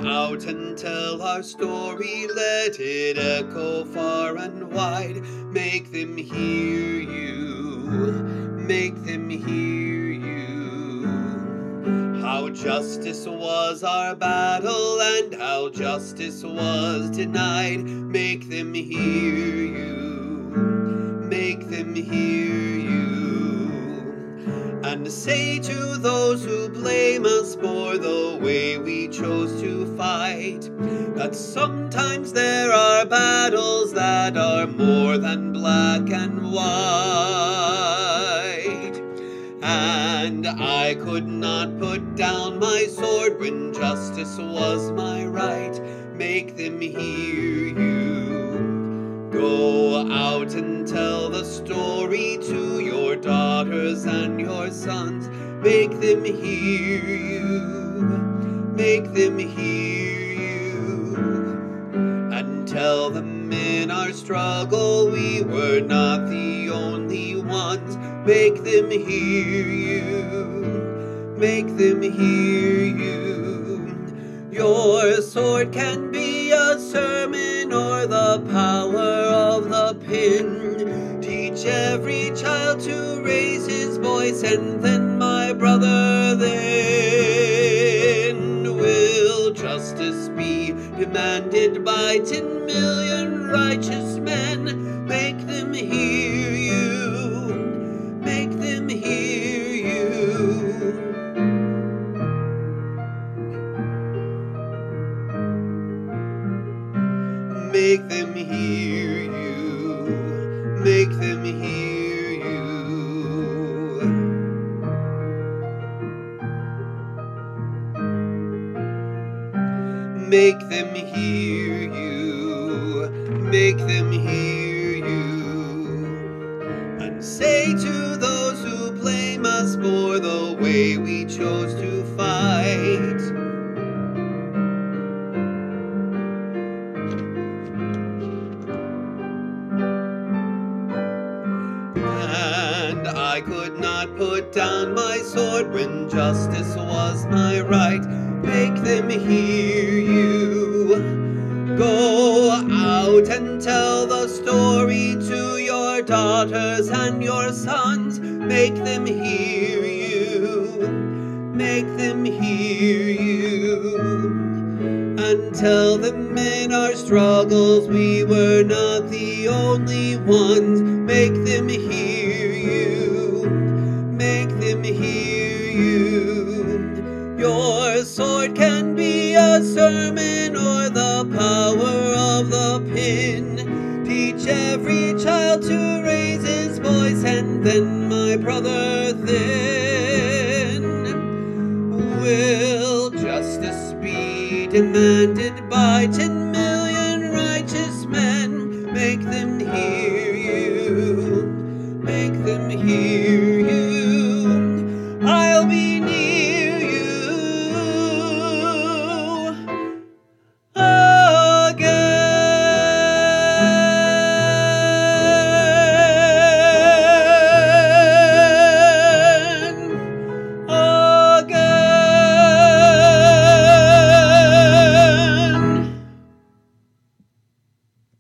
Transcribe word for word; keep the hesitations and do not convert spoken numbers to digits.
out and tell our story, let it echo far and wide. Make them hear you, make them hear you. How justice was our battle and how justice was denied. Make them hear you, make them hear you. And say to those who blame us for the way we chose to fight, that sometimes there are battles that are more than black and white. And I could not put down my sword when justice was my right. Make them hear you. Go out and tell the story to your daughters and your sons. Make them hear you, make them hear you. And tell them in our struggle we were not the only ones. Make them hear you, make them hear you. Your sword can be a sermon or the power of the pin. Teach every child to raise his voice, and then, my brother, then will justice be demanded by ten million righteous men. Make them hear you, make them hear you. Make them hear you, make them hear you. Make them hear you, make them hear you. And say to those who blame us for the way we chose to fight, and I could not put down my sword when justice was my right. Make them hear you. Go out and tell the story to your daughters and your sons. Make them hear you, make them hear you. And tell them in our struggles we were not the only ones. Make them hear you, make them hear you. Your sword can be a sermon or the power of the pin. Teach every child to raise his voice, and then, my brother, then will justice be demanded by ten